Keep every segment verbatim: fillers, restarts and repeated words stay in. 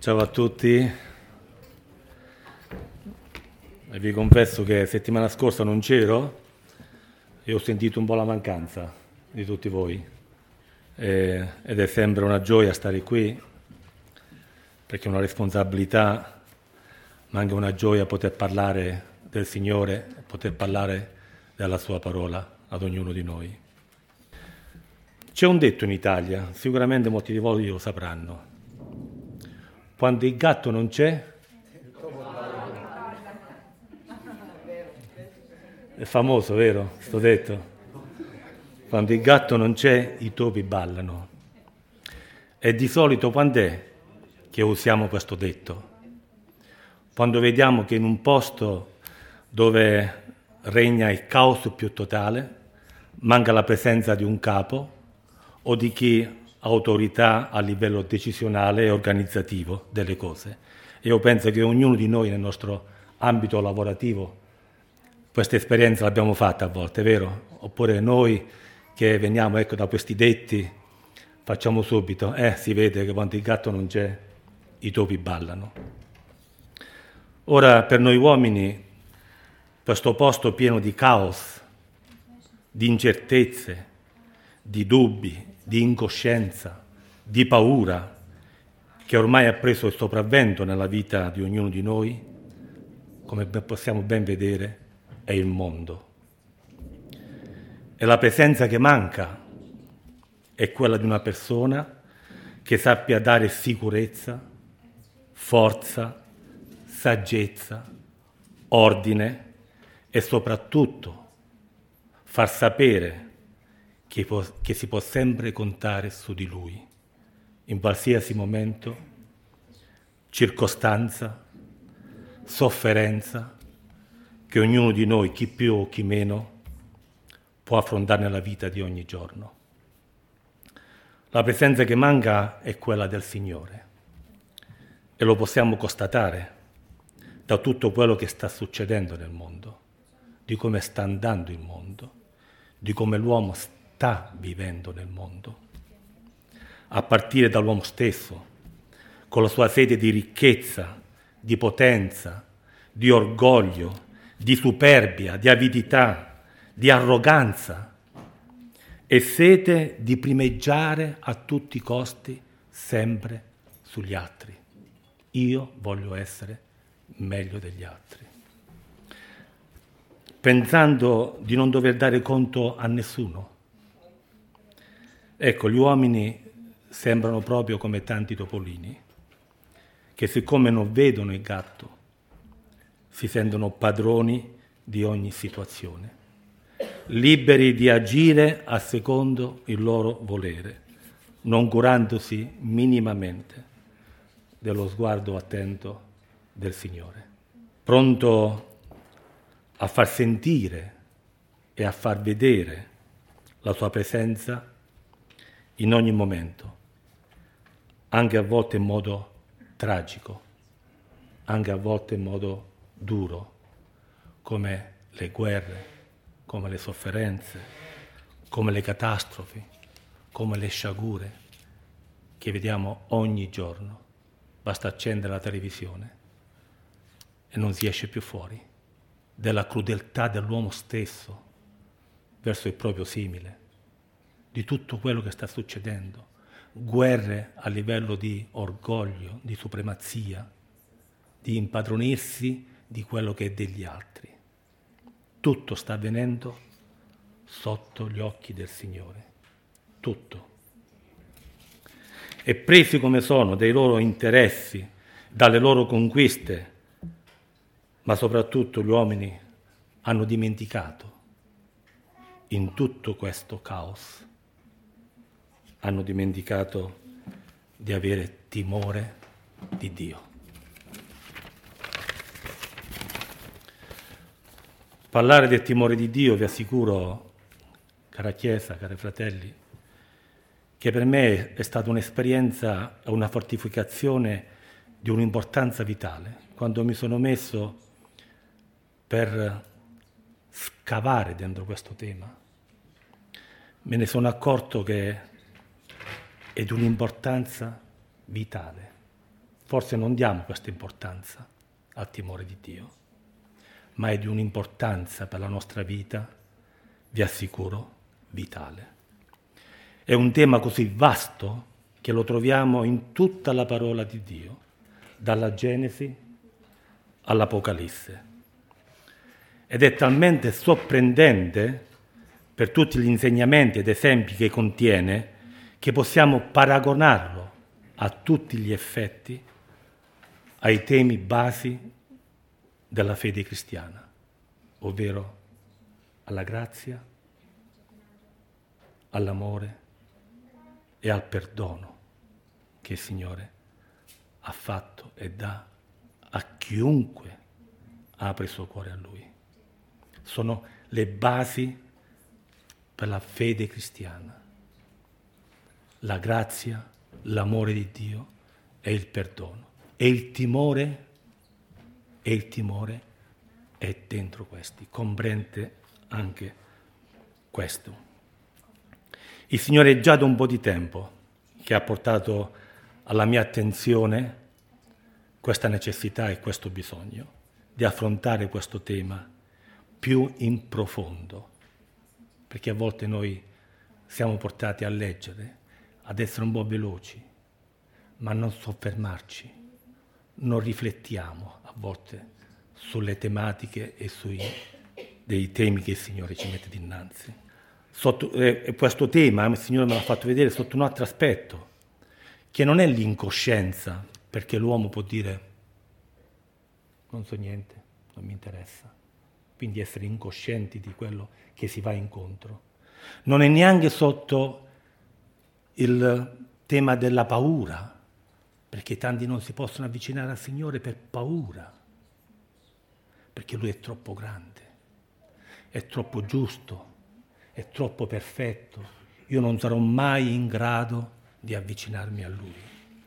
Ciao a tutti, e vi confesso che settimana scorsa non c'ero e ho sentito un po' la mancanza di tutti voi e, ed è sempre una gioia stare qui perché è una responsabilità, ma anche una gioia poter parlare del Signore, poter parlare della Sua parola ad ognuno di noi. C'è un detto in Italia, sicuramente molti di voi lo sapranno. Quando il gatto non c'è, è famoso, vero? Sto detto. Quando il gatto non c'è, i topi ballano. E di solito quando è che usiamo questo detto? Quando vediamo che in un posto dove regna il caos più totale, manca la presenza di un capo o di chi autorità a livello decisionale e organizzativo delle cose. Io penso che ognuno di noi nel nostro ambito lavorativo questa esperienza l'abbiamo fatta a volte, vero? Oppure noi che veniamo ecco, da questi detti facciamo subito, eh si vede che quando il gatto non c'è i topi ballano. Ora per noi uomini questo posto pieno di caos, di incertezze, di dubbi, di incoscienza, di paura, che ormai ha preso il sopravvento nella vita di ognuno di noi, come possiamo ben vedere, è il mondo. E la presenza che manca è quella di una persona che sappia dare sicurezza, forza, saggezza, ordine e soprattutto far sapere che, può, che si può sempre contare su di lui, in qualsiasi momento, circostanza, sofferenza, che ognuno di noi, chi più o chi meno, può affrontare nella vita di ogni giorno. La presenza che manca è quella del Signore e lo possiamo constatare da tutto quello che sta succedendo nel mondo, di come sta andando il mondo, di come l'uomo sta vivendo nel mondo, a partire dall'uomo stesso, con la sua sete di ricchezza, di potenza, di orgoglio, di superbia, di avidità, di arroganza e sete di primeggiare a tutti i costi sempre sugli altri. Io voglio essere meglio degli altri, pensando di non dover dare conto a nessuno. Ecco, gli uomini sembrano proprio come tanti topolini, che siccome non vedono il gatto, si sentono padroni di ogni situazione, liberi di agire a secondo il loro volere, non curandosi minimamente dello sguardo attento del Signore, pronto a far sentire e a far vedere la sua presenza in ogni momento, anche a volte in modo tragico, anche a volte in modo duro, come le guerre, come le sofferenze, come le catastrofi, come le sciagure che vediamo ogni giorno. Basta accendere la televisione e non si esce più fuori della crudeltà dell'uomo stesso verso il proprio simile, di tutto quello che sta succedendo, guerre a livello di orgoglio, di supremazia, di impadronirsi di quello che è degli altri. Tutto sta avvenendo sotto gli occhi del Signore, tutto. E presi come sono dai loro interessi, dalle loro conquiste, ma soprattutto gli uomini hanno dimenticato in tutto questo caos, hanno dimenticato di avere timore di Dio. Parlare del timore di Dio, vi assicuro, cara Chiesa, cari fratelli, che per me è stata un'esperienza, una fortificazione di un'importanza vitale. Quando mi sono messo per scavare dentro questo tema, me ne sono accorto che è di un'importanza vitale. forse non diamo questa importanza al timore di Dio, ma è di un'importanza per la nostra vita, vi assicuro, vitale. È un tema così vasto che lo troviamo in tutta la parola di Dio, dalla Genesi all'Apocalisse. Ed è talmente sorprendente per tutti gli insegnamenti ed esempi che contiene che possiamo paragonarlo a tutti gli effetti ai temi basi della fede cristiana, ovvero alla grazia, all'amore e al perdono che il Signore ha fatto e dà a chiunque apre il suo cuore a Lui. Sono le basi per la fede cristiana, la grazia, l'amore di Dio e il perdono. E il timore, e il timore è dentro questi, comprende anche questo. Il Signore è già da un po' di tempo che ha portato alla mia attenzione questa necessità e questo bisogno di affrontare questo tema più in profondo, perché a volte noi siamo portati a leggere, ad essere un po' veloci, ma non soffermarci, non riflettiamo a volte sulle tematiche e sui dei temi che il Signore ci mette dinanzi. Sotto, eh, questo tema il Signore me l'ha fatto vedere sotto un altro aspetto, che non è l'incoscienza, perché l'uomo può dire non so niente, non mi interessa, quindi essere incoscienti di quello che si va incontro. Non è neanche sotto il tema della paura, perché tanti non si possono avvicinare al Signore per paura, perché Lui è troppo grande, è troppo giusto, è troppo perfetto, io non sarò mai in grado di avvicinarmi a Lui.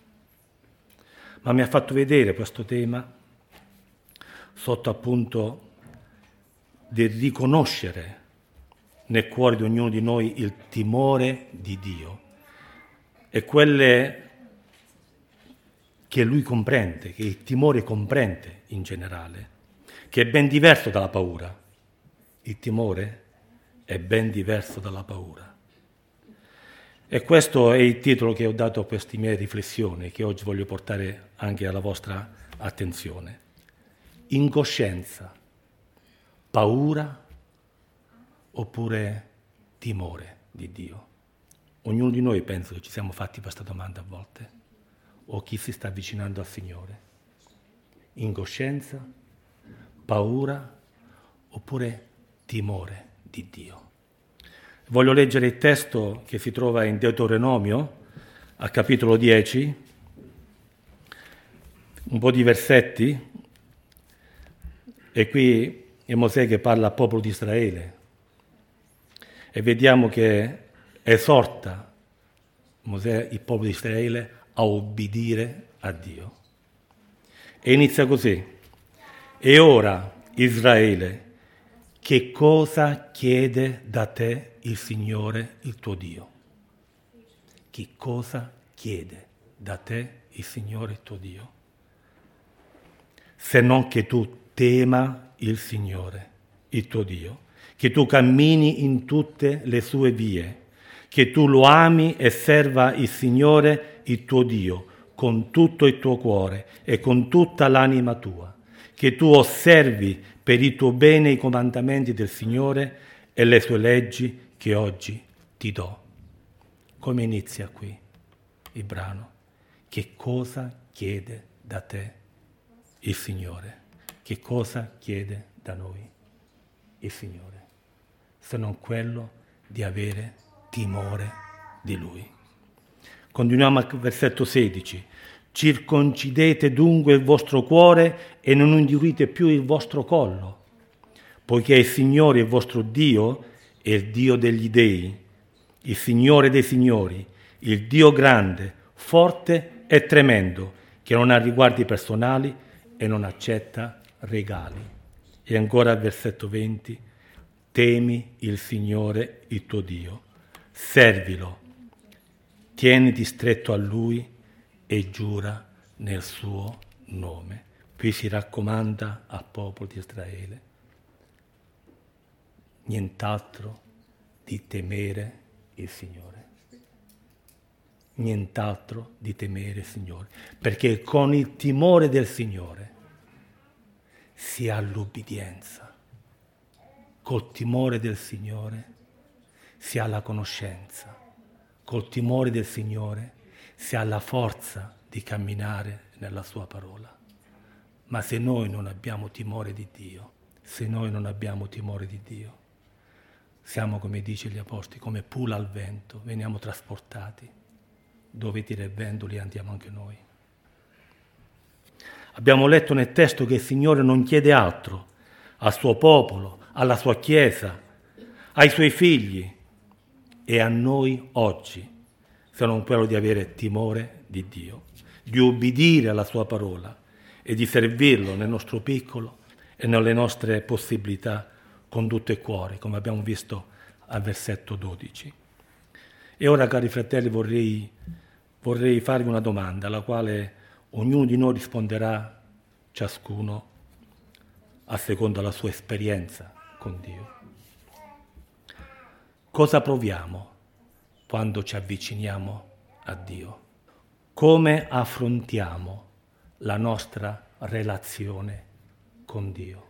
Ma mi ha fatto vedere questo tema sotto appunto del riconoscere nel cuore di ognuno di noi il timore di Dio e quelle che Lui comprende, che il timore comprende in generale, che è ben diverso dalla paura. Il timore è ben diverso dalla paura. E questo è il titolo che ho dato a queste mie riflessioni, che oggi voglio portare anche alla vostra attenzione. Incoscienza, paura oppure timore di Dio? Ognuno di noi penso che ci siamo fatti questa domanda a volte, o chi si sta avvicinando al Signore. Incoscienza, paura oppure timore di Dio? Voglio leggere il testo che si trova in Deuteronomio, al capitolo dieci, un po' di versetti, e qui è Mosè che parla al popolo di Israele, e vediamo che esorta Mosè il popolo di Israele a obbedire a Dio. E inizia così: e ora, Israele, che cosa chiede da te il Signore, il tuo Dio? Che cosa chiede da te il Signore, il tuo Dio? Se non che tu tema il Signore, il tuo Dio, che tu cammini in tutte le sue vie, che tu lo ami e serva il Signore, il tuo Dio, con tutto il tuo cuore e con tutta l'anima tua, che tu osservi per il tuo bene i comandamenti del Signore e le sue leggi che oggi ti do. Come inizia qui il brano? Che cosa chiede da te il Signore? Che cosa chiede da noi il Signore? Se non quello di avere timore di Lui. Continuiamo al versetto sedici. Circoncidete dunque il vostro cuore e non indurite più il vostro collo, poiché il Signore, il vostro Dio, è il Dio degli dei, il Signore dei signori, il Dio grande, forte e tremendo, che non ha riguardi personali e non accetta regali. E ancora al versetto venti, temi il Signore, il tuo Dio, servilo, tieniti stretto a Lui e giura nel suo nome. Qui si raccomanda al popolo di Israele nient'altro di temere il Signore. Nient'altro di temere il Signore, perché con il timore del Signore si ha l'ubbidienza, col timore del Signore si ha la conoscenza, col timore del Signore si ha la forza di camminare nella sua parola. Ma se noi non abbiamo timore di Dio, se noi non abbiamo timore di Dio, siamo, come dice gli Apostoli, come pula al vento, veniamo trasportati. Dove tira il vento lì andiamo anche noi. Abbiamo letto nel testo che il Signore non chiede altro al suo popolo, alla sua Chiesa, ai suoi figli e a noi oggi, se non quello di avere timore di Dio, di ubbidire alla sua parola e di servirlo nel nostro piccolo e nelle nostre possibilità con tutto il cuore, come abbiamo visto al versetto dodici. E ora, cari fratelli, vorrei, vorrei farvi una domanda alla quale ognuno di noi risponderà, ciascuno a seconda della sua esperienza con Dio. Cosa proviamo quando ci avviciniamo a Dio? Come affrontiamo la nostra relazione con Dio?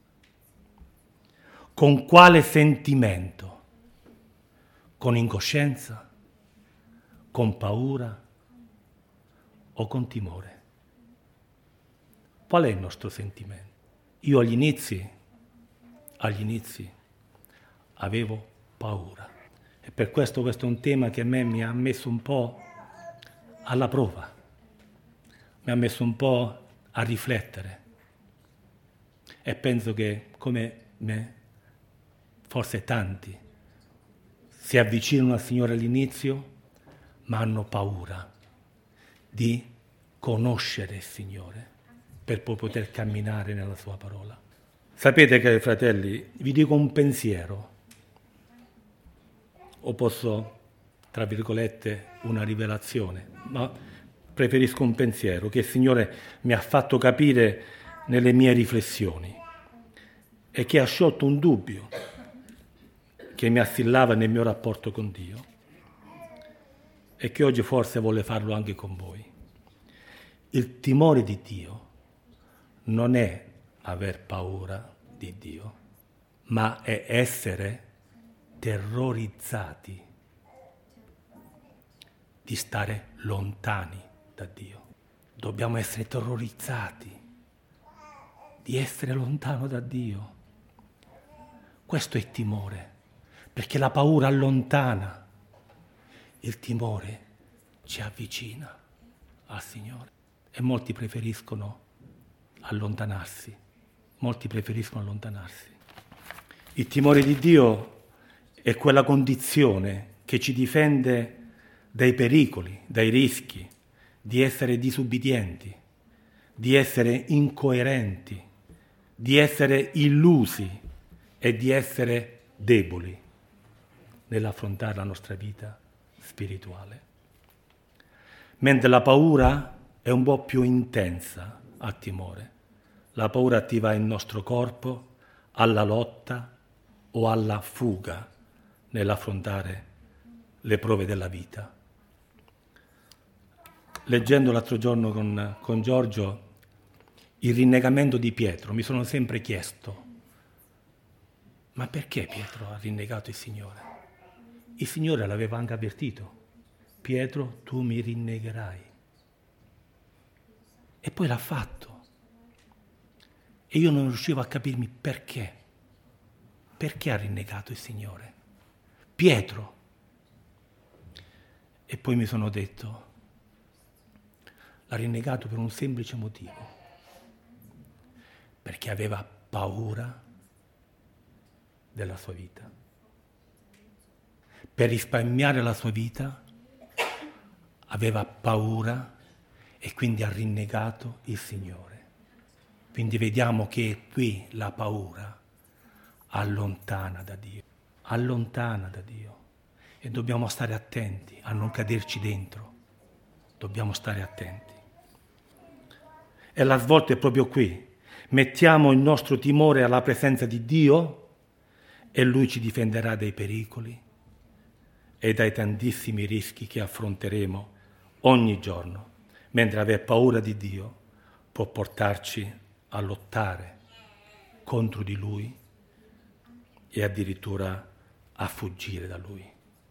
Con quale sentimento? Con incoscienza? Con paura? O con timore? Qual è il nostro sentimento? Io agli inizi, agli inizi avevo paura. E per questo questo è un tema che a me mi ha messo un po' alla prova, mi ha messo un po' a riflettere. E penso che come me, forse tanti, si avvicinano al Signore all'inizio, ma hanno paura di conoscere il Signore per poi poter camminare nella sua parola. Sapete, cari fratelli, vi dico un pensiero, o posso, tra virgolette, una rivelazione, ma preferisco un pensiero che il Signore mi ha fatto capire nelle mie riflessioni e che ha sciolto un dubbio che mi assillava nel mio rapporto con Dio e che oggi forse vuole farlo anche con voi. Il timore di Dio non è aver paura di Dio, ma è essere terrorizzati di stare lontani da Dio. Dobbiamo essere terrorizzati di essere lontano da Dio. Questo è il timore, perché la paura allontana, il timore ci avvicina al Signore. E molti preferiscono allontanarsi, molti preferiscono allontanarsi. Il timore di Dio è quella condizione che ci difende dai pericoli, dai rischi, di essere disubbidienti, di essere incoerenti, di essere illusi e di essere deboli nell'affrontare la nostra vita spirituale. Mentre la paura è un po' più intensa al timore. La paura attiva il nostro corpo alla lotta o alla fuga nell'affrontare le prove della vita. Leggendo l'altro giorno con, con Giorgio il rinnegamento di Pietro, mi sono sempre chiesto: ma perché Pietro ha rinnegato il Signore? Il Signore l'aveva anche avvertito: Pietro, tu mi rinnegherai. E poi l'ha fatto. E io non riuscivo a capirmi perché. Perché ha rinnegato il Signore? Pietro. E poi mi sono detto: l'ha rinnegato per un semplice motivo, perché aveva paura della sua vita. Per risparmiare la sua vita aveva paura e quindi ha rinnegato il Signore. Quindi vediamo che qui la paura allontana da Dio, allontana da Dio. E dobbiamo stare attenti a non caderci dentro, dobbiamo stare attenti. E la svolta è proprio qui. Mettiamo il nostro timore alla presenza di Dio e Lui ci difenderà dai pericoli e dai tantissimi rischi che affronteremo ogni giorno, mentre aver paura di Dio può portarci a lottare contro di Lui e addirittura a fuggire da Lui.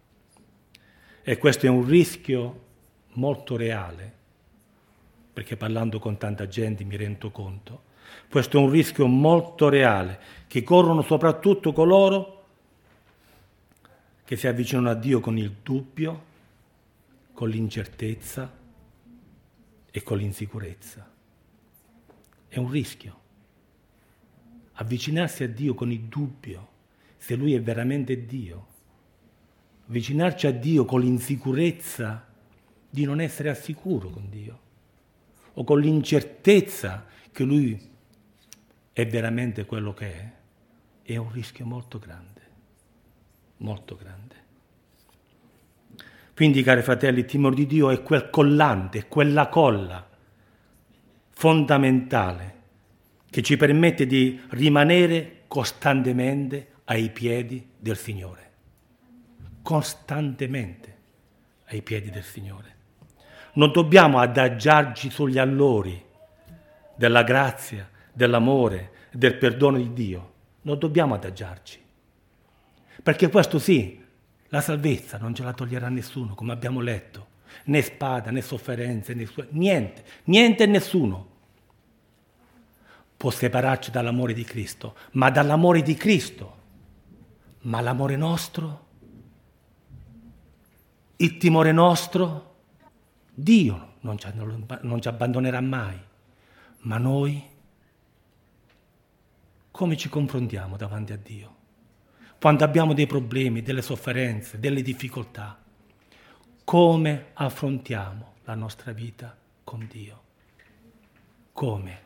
E questo è un rischio molto reale, perché parlando con tanta gente mi rendo conto, questo è un rischio molto reale che corrono soprattutto coloro che si avvicinano a Dio con il dubbio, con l'incertezza e con l'insicurezza. È un rischio. Avvicinarsi a Dio con il dubbio, se Lui è veramente Dio. Avvicinarci a Dio con l'insicurezza di non essere al sicuro con Dio, o con l'incertezza che Lui è veramente quello che è, è un rischio molto grande, molto grande. Quindi, cari fratelli, il timore di Dio è quel collante, è quella colla fondamentale che ci permette di rimanere costantemente ai piedi del Signore. Costantemente ai piedi del Signore. Non dobbiamo adagiarci sugli allori della grazia, dell'amore, del perdono di Dio. Non dobbiamo adagiarci. Perché questo sì, la salvezza non ce la toglierà nessuno, come abbiamo letto. Né spada, né sofferenze, né su- niente, niente e nessuno può separarci dall'amore di Cristo, ma dall'amore di Cristo. Ma l'amore nostro, il timore nostro, Dio non ci, non ci abbandonerà mai. Ma noi come ci confrontiamo davanti a Dio? Quando abbiamo dei problemi, delle sofferenze, delle difficoltà, come affrontiamo la nostra vita con Dio? Come?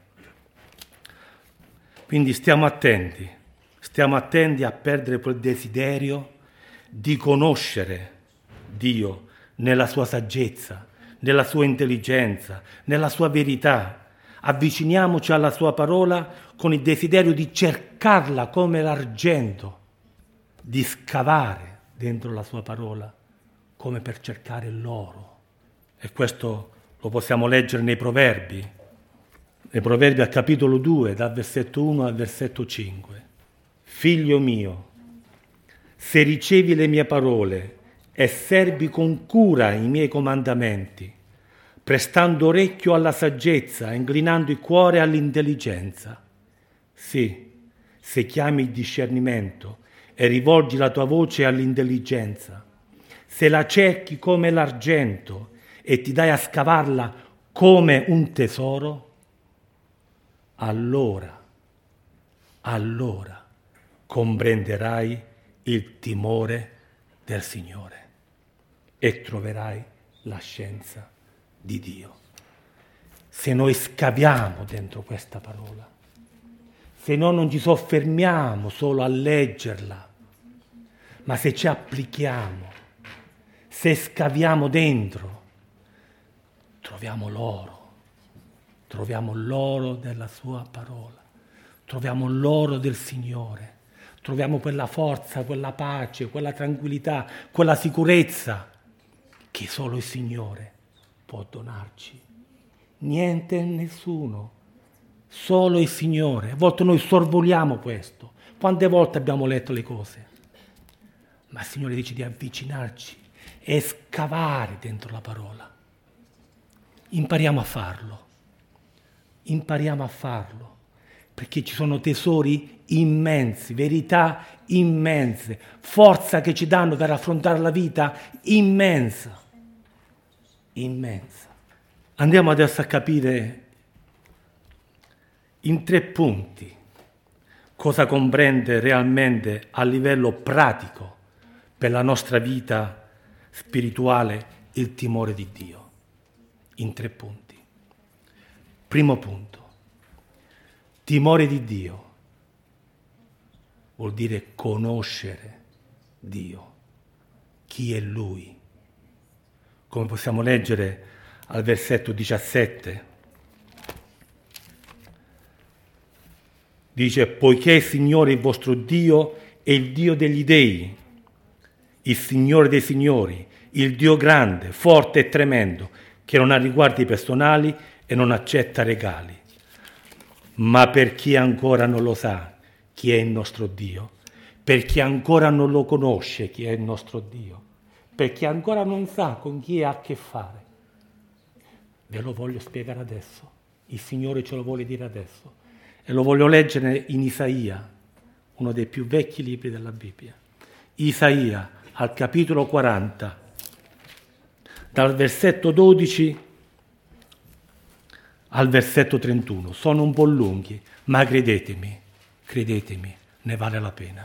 Quindi stiamo attenti, stiamo attenti a perdere quel desiderio di conoscere Dio nella sua saggezza, nella sua intelligenza, nella sua verità. Avviciniamoci alla sua parola con il desiderio di cercarla come l'argento, di scavare dentro la sua parola come per cercare l'oro. E questo lo possiamo leggere nei Proverbi, nei Proverbi al capitolo due, dal versetto uno al versetto cinque. Figlio mio, se ricevi le mie parole e servi con cura i miei comandamenti, prestando orecchio alla saggezza, inclinando il cuore all'intelligenza. Sì, se chiami il discernimento e rivolgi la tua voce all'intelligenza, se la cerchi come l'argento e ti dai a scavarla come un tesoro, allora, allora comprenderai il timore del Signore e troverai la scienza di Dio. Se noi scaviamo dentro questa parola, se noi non ci soffermiamo solo a leggerla, ma se ci applichiamo, se scaviamo dentro, troviamo l'oro, troviamo l'oro della sua parola, troviamo l'oro del Signore, troviamo quella forza, quella pace, quella tranquillità, quella sicurezza che solo il Signore può donarci. Niente e nessuno, solo il Signore. A volte noi sorvoliamo questo. Quante volte abbiamo letto le cose? Ma il Signore dice di avvicinarci e scavare dentro la parola. Impariamo a farlo. Impariamo a farlo, perché ci sono tesori immensi, verità immense, forza che ci danno per affrontare la vita immensa. Immensa. Andiamo adesso a capire in tre punti cosa comprende realmente a livello pratico per la nostra vita spirituale il timore di Dio. In tre punti. Primo punto. Timore di Dio vuol dire conoscere Dio. Chi è Lui? Come possiamo leggere al versetto diciassette. Dice, poiché il Signore il vostro Dio è il Dio degli dei, il Signore dei signori, il Dio grande, forte e tremendo, che non ha riguardi personali e non accetta regali. Ma per chi ancora non lo sa chi è il nostro Dio, per chi ancora non lo conosce chi è il nostro Dio, per chi ancora non sa con chi ha a che fare, ve lo voglio spiegare adesso. Il Signore ce lo vuole dire adesso. E lo voglio leggere in Isaia, uno dei più vecchi libri della Bibbia. Isaia, al capitolo quaranta, dal versetto dodici al versetto trentuno. Sono un po' lunghi, ma credetemi, credetemi, ne vale la pena.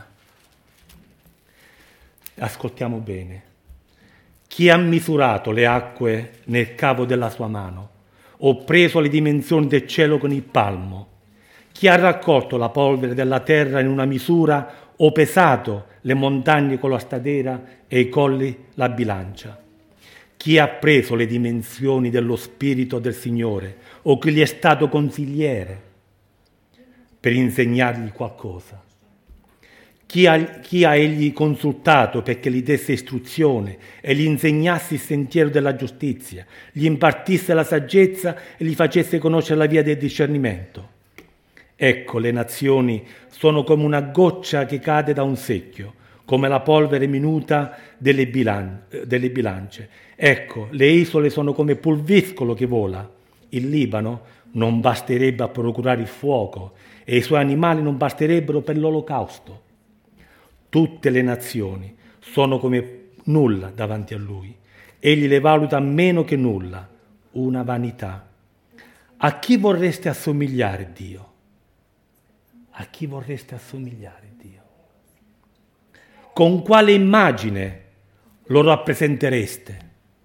Ascoltiamo bene. Chi ha misurato le acque nel cavo della sua mano? Ho preso le dimensioni del cielo con il palmo. Chi ha raccolto la polvere della terra in una misura o pesato le montagne con la stadera e i colli la bilancia? Chi ha preso le dimensioni dello Spirito del Signore o chi gli è stato consigliere per insegnargli qualcosa? Chi ha, chi ha egli consultato perché gli desse istruzione e gli insegnasse il sentiero della giustizia, gli impartisse la saggezza e gli facesse conoscere la via del discernimento? Ecco, le nazioni sono come una goccia che cade da un secchio, come la polvere minuta delle, bilan- delle bilance. Ecco, le isole sono come pulviscolo che vola. Il Libano non basterebbe a procurare il fuoco e i suoi animali non basterebbero per l'olocausto. Tutte le nazioni sono come nulla davanti a lui. Egli le valuta meno che nulla, una vanità. A chi vorreste assomigliare, Dio? A chi vorreste assomigliare, Dio? Con quale immagine lo rappresentereste?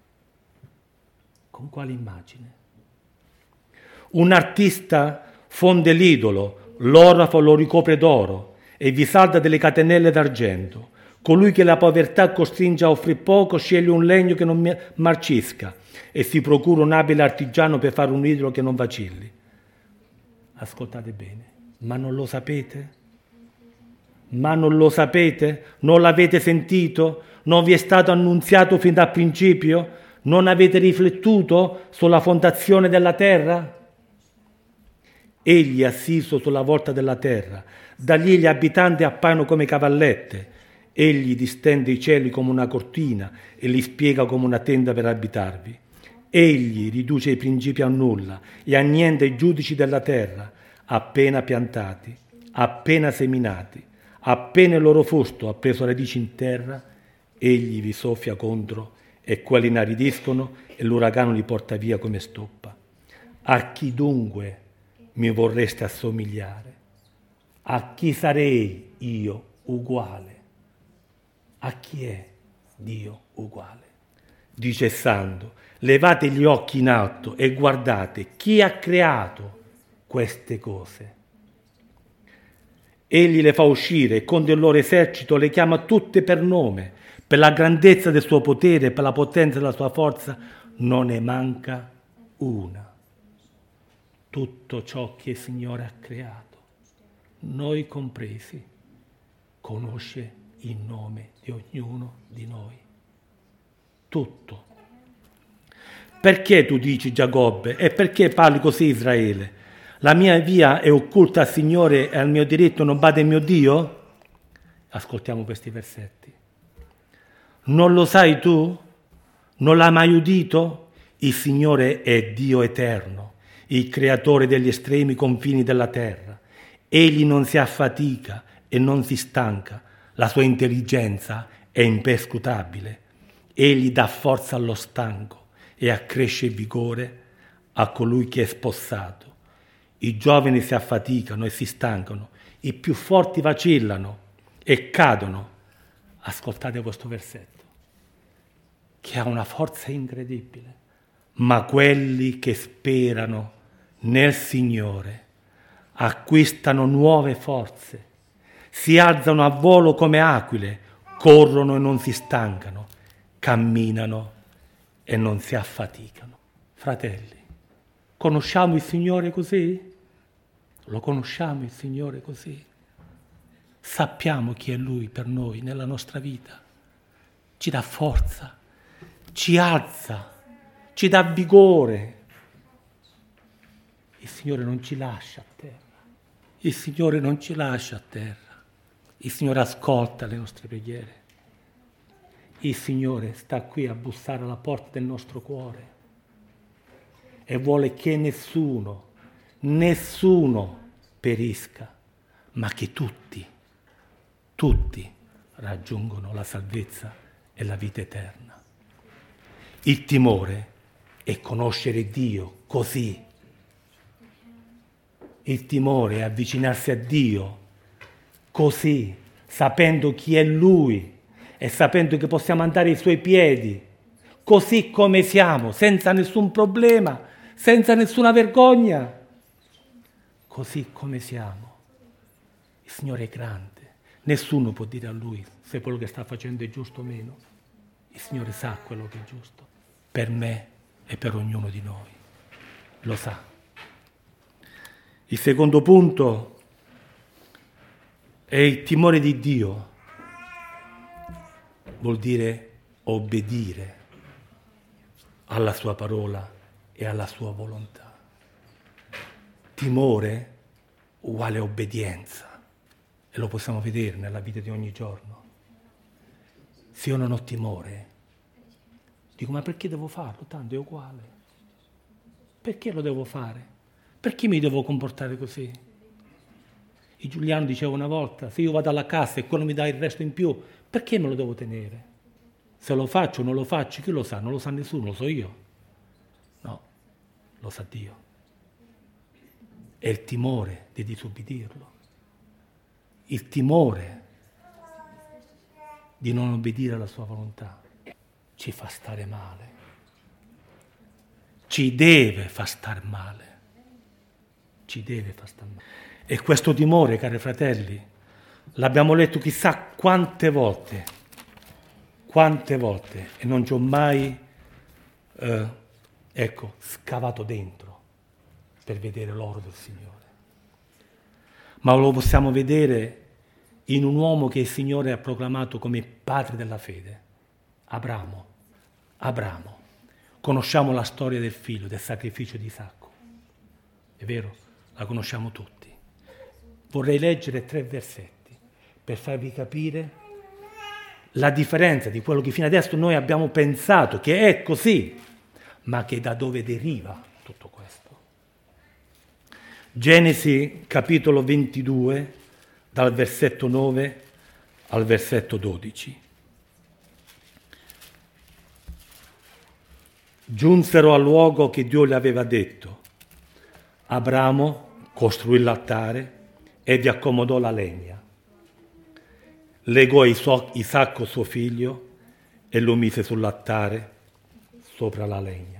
Con quale immagine? Un artista fonde l'idolo, l'orafo lo ricopre d'oro e vi salda delle catenelle d'argento. Colui che la povertà costringe a offrire poco sceglie un legno che non marcisca e si procura un abile artigiano per fare un idolo che non vacilli. Ascoltate bene. Ma non lo sapete? Ma non lo sapete? Non l'avete sentito? Non vi è stato annunziato fin dal principio? Non avete riflettuto sulla fondazione della terra? Egli è assiso sulla volta della terra, da lì gli abitanti appaiono come cavallette. Egli distende i cieli come una cortina e li spiega come una tenda per abitarvi. Egli riduce i principi a nulla e annienta i giudici della terra. Appena piantati, appena seminati, appena il loro fusto ha preso radici in terra, egli vi soffia contro e quelli inaridiscono e l'uragano li porta via come stoppa. A chi dunque mi vorreste assomigliare? A chi sarei io uguale? A chi è Dio uguale? Dice il Santo, levate gli occhi in alto e guardate chi ha creato queste cose. Egli le fa uscire e con il loro esercito le chiama tutte per nome, per la grandezza del suo potere, per la potenza della sua forza, non ne manca una. Tutto ciò che il Signore ha creato, noi compresi, conosce il nome di ognuno di noi. Tutto. Perché tu dici Giacobbe e perché parli così Israele? La mia via è occulta al Signore e al mio diritto non bada il mio Dio? Ascoltiamo questi versetti. Non lo sai tu? Non l'hai mai udito? Il Signore è Dio eterno, il creatore degli estremi confini della terra. Egli non si affatica e non si stanca, la sua intelligenza è imperscrutabile. Egli dà forza allo stanco e accresce il vigore a colui che è spossato. I giovani si affaticano e si stancano, i più forti vacillano e cadono. Ascoltate questo versetto, che ha una forza incredibile. Ma quelli che sperano nel Signore acquistano nuove forze, si alzano a volo come aquile, corrono e non si stancano, camminano e non si affaticano. Fratelli, conosciamo il Signore così? Lo conosciamo il Signore così? Sappiamo chi è Lui per noi nella nostra vita. Ci dà forza, ci alza, ci dà vigore. Il Signore non ci lascia a terra. Il Signore non ci lascia a terra. Il Signore ascolta le nostre preghiere. Il Signore sta qui a bussare alla porta del nostro cuore e vuole che nessuno, nessuno perisca, ma che tutti, tutti raggiungono la salvezza e la vita eterna. Il timore è conoscere Dio così. Il timore è avvicinarsi a Dio così, sapendo chi è Lui e sapendo che possiamo andare ai Suoi piedi, così come siamo, senza nessun problema, senza nessuna vergogna, così come siamo. Il Signore è grande, nessuno può dire a Lui se quello che sta facendo è giusto o meno. Il Signore sa quello che è giusto, per me e per ognuno di noi, lo sa. Il secondo punto è il timore di Dio, vuol dire obbedire alla sua parola e alla sua volontà. Timore uguale obbedienza, e lo possiamo vedere nella vita di ogni giorno. Se io non ho timore, dico, ma perché devo farlo? Tanto è uguale. Perché lo devo fare? Perché mi devo comportare così? Il Giuliano diceva una volta, se io vado alla cassa e quello mi dà il resto in più, perché me lo devo tenere? Se lo faccio o non lo faccio, chi lo sa? Non lo sa nessuno, lo so io. No, lo sa Dio. È il timore di disubbidirlo. Il timore di non obbedire alla sua volontà ci fa stare male. Ci deve far stare male. Ci deve far stare male. E questo timore, cari fratelli, l'abbiamo letto chissà quante volte, quante volte, e non ci ho mai, eh, ecco, scavato dentro per vedere l'oro del Signore. Ma lo possiamo vedere in un uomo che il Signore ha proclamato come padre della fede, Abramo. Abramo. Conosciamo la storia del figlio, del sacrificio di Isacco. È vero? La conosciamo tutti. Vorrei leggere tre versetti per farvi capire la differenza di quello che fino adesso noi abbiamo pensato che è così, ma che da dove deriva tutto questo. Genesi capitolo ventidue, dal versetto nove al versetto dodici. Giunsero al luogo che Dio gli aveva detto. Abramo costruì l'altare e vi accomodò la legna. Legò Isacco suo figlio e lo mise sull'altare sopra la legna.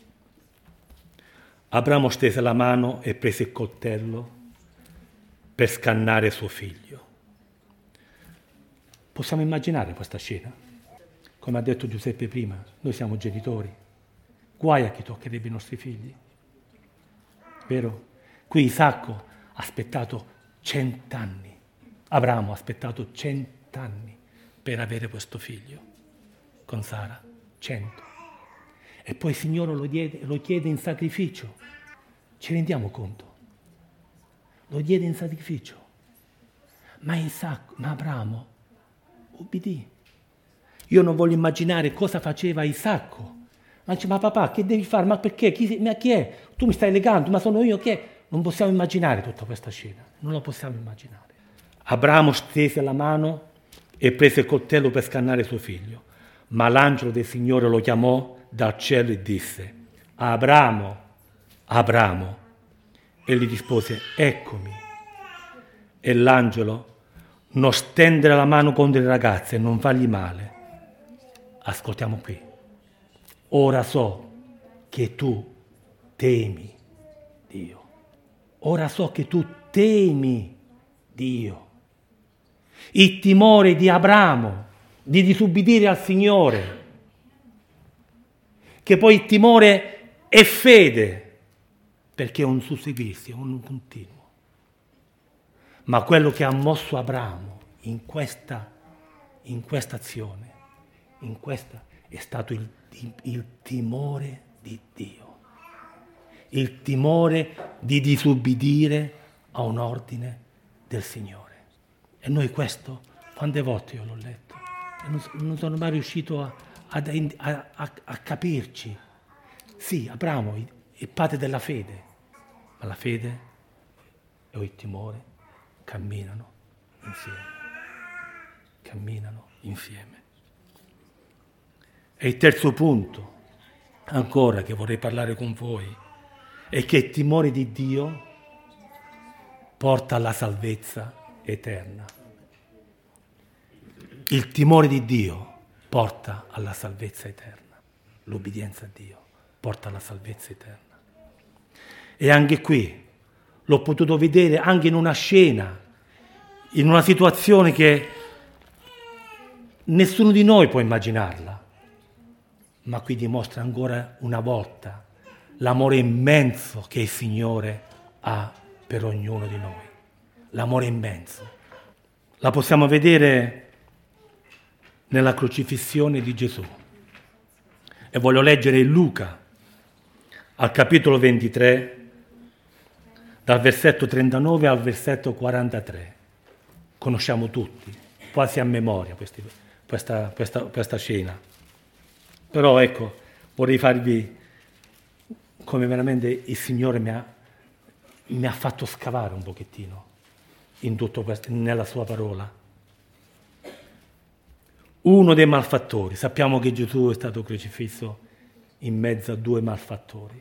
Abramo stese la mano e prese il coltello per scannare suo figlio. Possiamo immaginare questa scena? Come ha detto Giuseppe prima, noi siamo genitori. Guai a chi toccherebbe i nostri figli. Vero? Qui Isacco ha aspettato cent'anni. Abramo ha aspettato cent'anni per avere questo figlio. Con Sara, cento. E poi il Signore lo chiede, lo chiede in sacrificio. Ci rendiamo conto? Lo chiede in sacrificio. Ma Isacco, ma Abramo ubbidì. Io non voglio immaginare cosa faceva Isacco. Ma dice, ma papà, che devi fare? Ma perché? Chi, ma chi è? Tu mi stai legando, ma sono io che... Non possiamo immaginare tutta questa scena, non la possiamo immaginare. Abramo stese la mano e prese il coltello per scannare suo figlio, ma l'angelo del Signore lo chiamò dal cielo e disse, Abramo, Abramo. E gli rispose, eccomi. E l'angelo, non stendere la mano contro il ragazzo e non fargli male. Ascoltiamo qui. Ora so che tu temi Dio. Ora so che tu temi Dio. Il timore di Abramo di disubbidire al Signore, che poi il timore è fede, perché è un susseguirsi, è un continuo. Ma quello che ha mosso Abramo in questa, in questa azione, in questa, è stato il, il, il timore di Dio, il timore di disubbidire a un ordine del Signore. E noi questo, quante volte io l'ho letto, e non, non sono mai riuscito a, a, a, a, a capirci. Sì, Abramo è il padre della fede, ma la fede e il timore camminano insieme, camminano insieme. E il terzo punto, ancora, che vorrei parlare con voi, è che il timore di Dio porta alla salvezza eterna. Il timore di Dio porta alla salvezza eterna. L'obbedienza a Dio porta alla salvezza eterna. E anche qui l'ho potuto vedere anche in una scena, in una situazione che nessuno di noi può immaginarla, ma qui dimostra ancora una volta l'amore immenso che il Signore ha per ognuno di noi. L'amore immenso. La possiamo vedere nella crocifissione di Gesù. E voglio leggere in Luca, al capitolo ventitré, dal versetto trentanove al versetto quarantatré. Conosciamo tutti, quasi a memoria, questi, questa, questa, questa scena. Però ecco, vorrei farvi come veramente il Signore mi ha, mi ha fatto scavare un pochettino in tutto questo, nella sua parola. Uno dei malfattori, sappiamo che Gesù è stato crocifisso in mezzo a due malfattori.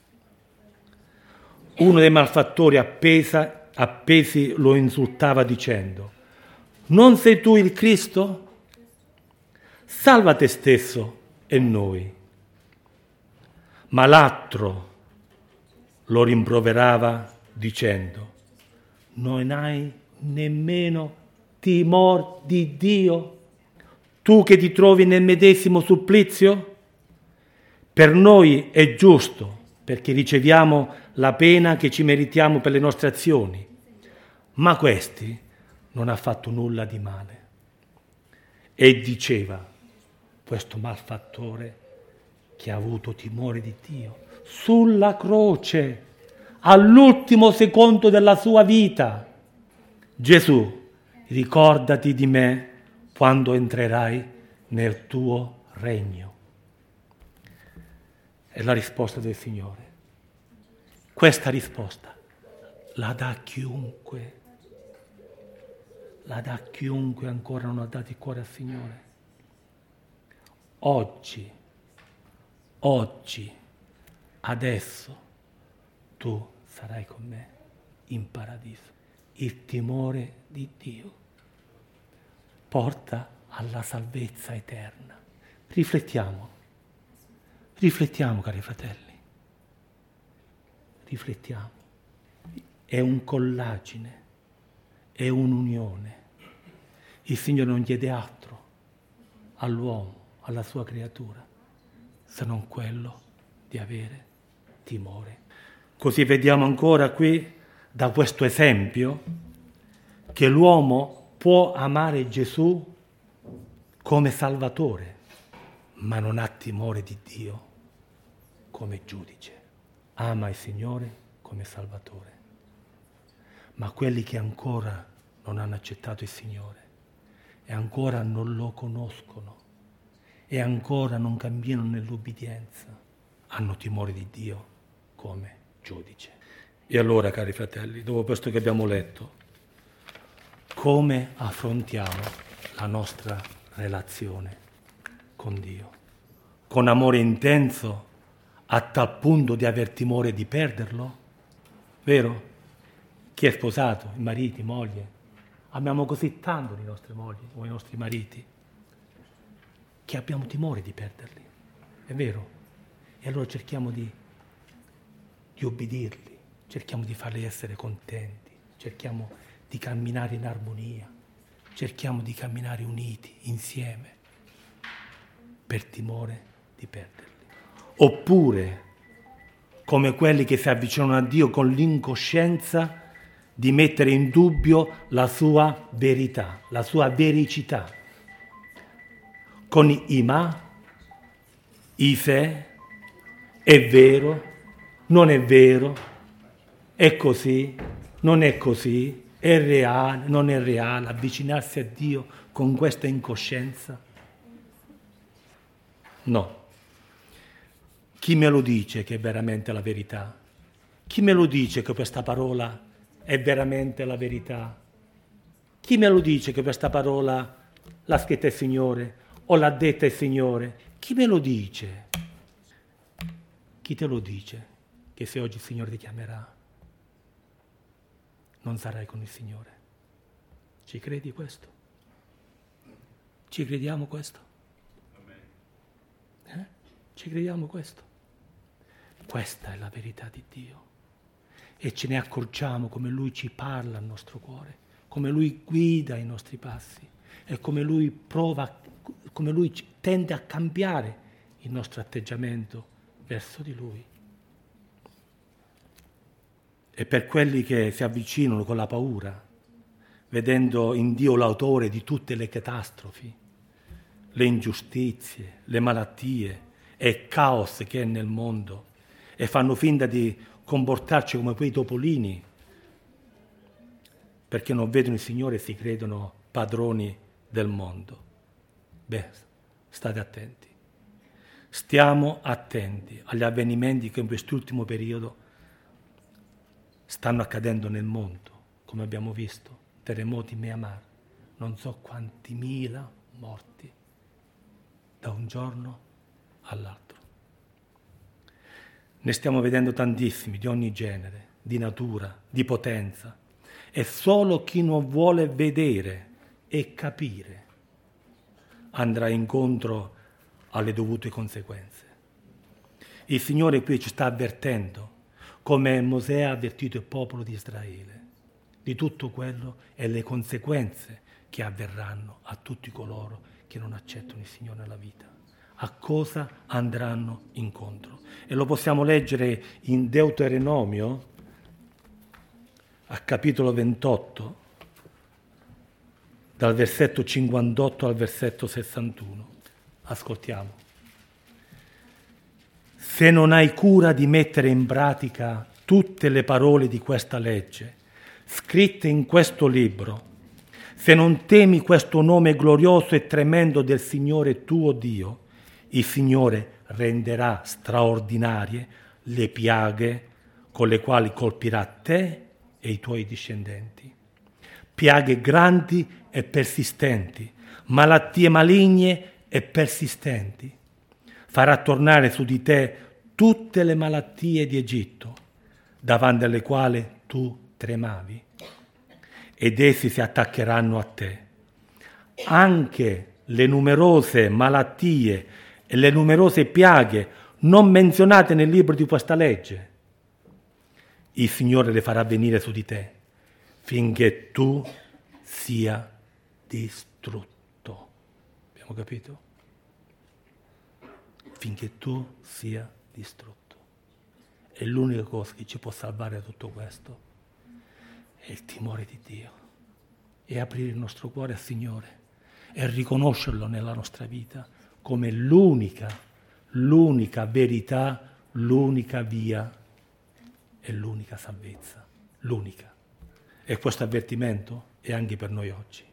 Uno dei malfattori appesa, appesi lo insultava dicendo: non sei tu il Cristo? Salva te stesso e noi. Ma l'altro lo rimproverava dicendo: non hai nemmeno timore di Dio? Tu che ti trovi nel medesimo supplizio? Per noi è giusto, perché riceviamo la pena che ci meritiamo per le nostre azioni, ma questi non ha fatto nulla di male. E diceva questo malfattore che ha avuto timore di Dio, sulla croce, all'ultimo secondo della sua vita: Gesù, ricordati di me quando entrerai nel tuo regno. È la risposta del Signore. Questa risposta la dà chiunque, la dà chiunque ancora non ha dato il cuore al Signore. Oggi, oggi, adesso, tu sarai con me in paradiso. Il timore di Dio porta alla salvezza eterna. Riflettiamo, riflettiamo cari fratelli, riflettiamo. È un collagine, è un'unione. Il Signore non chiede altro all'uomo, alla sua creatura, se non quello di avere timore. Così vediamo ancora qui, da questo esempio, che l'uomo può amare Gesù come Salvatore, ma non ha timore di Dio come giudice. Ama il Signore come Salvatore. Ma quelli che ancora non hanno accettato il Signore e ancora non lo conoscono e ancora non camminano nell'ubbidienza, hanno timore di Dio come giudice. E allora, cari fratelli, dopo questo che abbiamo letto, come affrontiamo la nostra relazione con Dio? Con amore intenso a tal punto di aver timore di perderlo? Vero? Chi è sposato, i mariti, moglie, amiamo così tanto le nostre mogli o i nostri mariti che abbiamo timore di perderli. È vero? E allora cerchiamo di, di ubbidirli, cerchiamo di farli essere contenti, cerchiamo di camminare in armonia, cerchiamo di camminare uniti, insieme, per timore di perderli. Oppure, come quelli che si avvicinano a Dio con l'incoscienza di mettere in dubbio la sua verità, la sua vericità, con i ma, i se, è vero, non è vero, è così, non è così, è reale, non è reale, avvicinarsi a Dio con questa incoscienza? No. Chi me lo dice che è veramente la verità? Chi me lo dice che questa parola è veramente la verità? Chi me lo dice che questa parola l'ha scritta il Signore o l'ha detta il Signore? Chi me lo dice? Chi te lo dice che se oggi il Signore ti chiamerà non sarai con il Signore? Ci credi questo? Ci crediamo questo? Eh? Ci crediamo questo? Questa è la verità di Dio. E ce ne accorgiamo come Lui ci parla al nostro cuore, come Lui guida i nostri passi e come Lui prova, come Lui tende a cambiare il nostro atteggiamento verso di Lui. E per quelli che si avvicinano con la paura, vedendo in Dio l'autore di tutte le catastrofi, le ingiustizie, le malattie e il caos che è nel mondo, e fanno finta di comportarci come quei topolini, perché non vedono il Signore e si credono padroni del mondo. Beh, state attenti. Stiamo attenti agli avvenimenti che in quest'ultimo periodo stanno accadendo nel mondo, come abbiamo visto, terremoti in Myanmar, non so quanti mila morti da un giorno all'altro. Ne stiamo vedendo tantissimi, di ogni genere, di natura, di potenza. E solo chi non vuole vedere e capire andrà incontro alle dovute conseguenze. Il Signore qui ci sta avvertendo, come Mosè ha avvertito il popolo di Israele, di tutto quello e le conseguenze che avverranno a tutti coloro che non accettano il Signore nella vita. A cosa andranno incontro? E lo possiamo leggere in Deuteronomio, a capitolo ventotto, dal versetto cinquantotto al versetto sessantuno. Ascoltiamo. Se non hai cura di mettere in pratica tutte le parole di questa legge, scritte in questo libro, se non temi questo nome glorioso e tremendo del Signore tuo Dio, il Signore renderà straordinarie le piaghe con le quali colpirà te e i tuoi discendenti. Piaghe grandi e persistenti, malattie maligne e persistenti. Farà tornare su di te tutte le malattie di Egitto, davanti alle quali tu tremavi, ed essi si attaccheranno a te. Anche le numerose malattie e le numerose piaghe non menzionate nel libro di questa legge, il Signore le farà venire su di te, finché tu sia distrutto. Abbiamo capito? Finché tu sia distrutto. E l'unica cosa che ci può salvare da tutto questo è il timore di Dio, e aprire il nostro cuore al Signore e riconoscerlo nella nostra vita come l'unica, l'unica verità, l'unica via e l'unica salvezza, l'unica. E questo avvertimento è anche per noi oggi.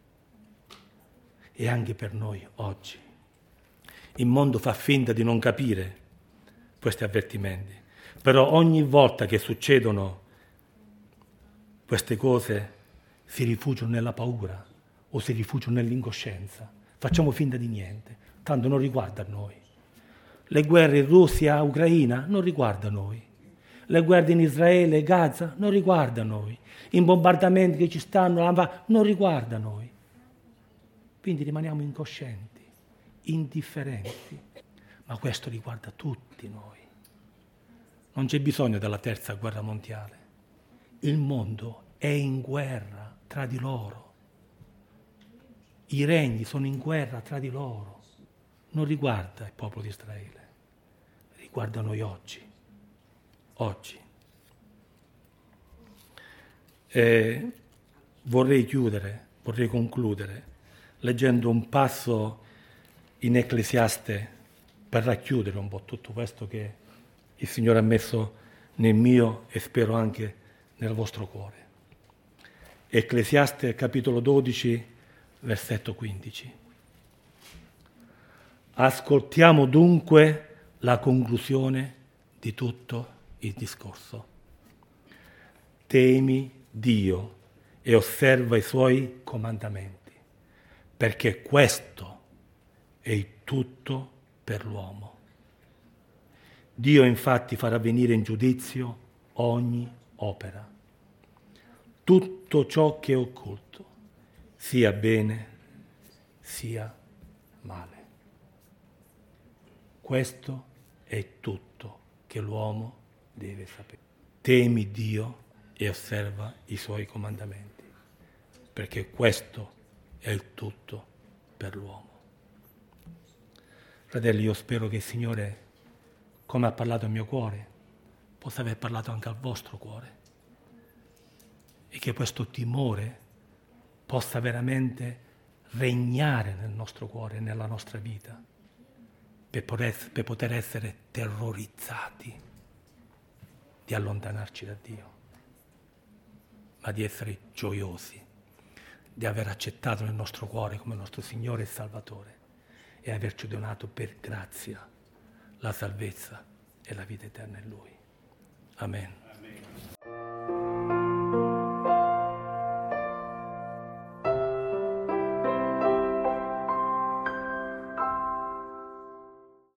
È anche per noi oggi. Il mondo fa finta di non capire questi avvertimenti, però ogni volta che succedono queste cose si rifugiano nella paura o si rifugiano nell'incoscienza. Facciamo finta di niente, tanto non riguarda noi. Le guerre in Russia, Ucraina, non riguarda noi. Le guerre in Israele e Gaza non riguarda noi. I bombardamenti che ci stanno, non riguarda noi. Quindi rimaniamo incoscienti, indifferenti. Ma questo riguarda tutti noi. Non c'è bisogno della terza guerra mondiale. Il mondo è in guerra tra di loro. I regni sono in guerra tra di loro. Non riguarda il popolo di Israele, riguarda noi oggi. Oggi. E vorrei chiudere, vorrei concludere leggendo un passo in Ecclesiaste per racchiudere un po' tutto questo che il Signore ha messo nel mio e spero anche nel vostro cuore. Ecclesiaste capitolo dodici, versetto quindici. Ascoltiamo dunque la conclusione di tutto il discorso. Temi Dio e osserva i suoi comandamenti, perché questo è il tutto per l'uomo. Dio infatti farà venire in giudizio ogni opera, tutto ciò che è occulto, sia bene sia male. Questo è tutto che l'uomo deve sapere. Temi Dio e osserva i suoi comandamenti, perché questo è il tutto per l'uomo. Fratelli, io spero che il Signore, come ha parlato al mio cuore, possa aver parlato anche al vostro cuore e che questo timore possa veramente regnare nel nostro cuore e nella nostra vita per poter, per poter essere terrorizzati di allontanarci da Dio, ma di essere gioiosi di aver accettato nel nostro cuore come nostro Signore e Salvatore e averci donato per grazia la salvezza e la vita eterna in Lui. Amen.